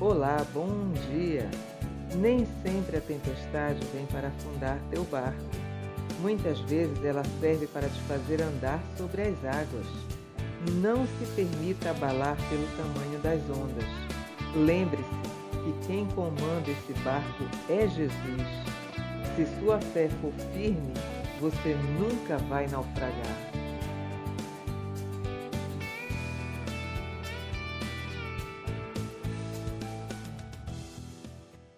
Olá, bom dia! Nem sempre a tempestade vem para afundar teu barco. Muitas vezes ela serve para te fazer andar sobre as águas. Não se permita abalar pelo tamanho das ondas. Lembre-se que quem comanda esse barco é Jesus. Se sua fé for firme, você nunca vai naufragar.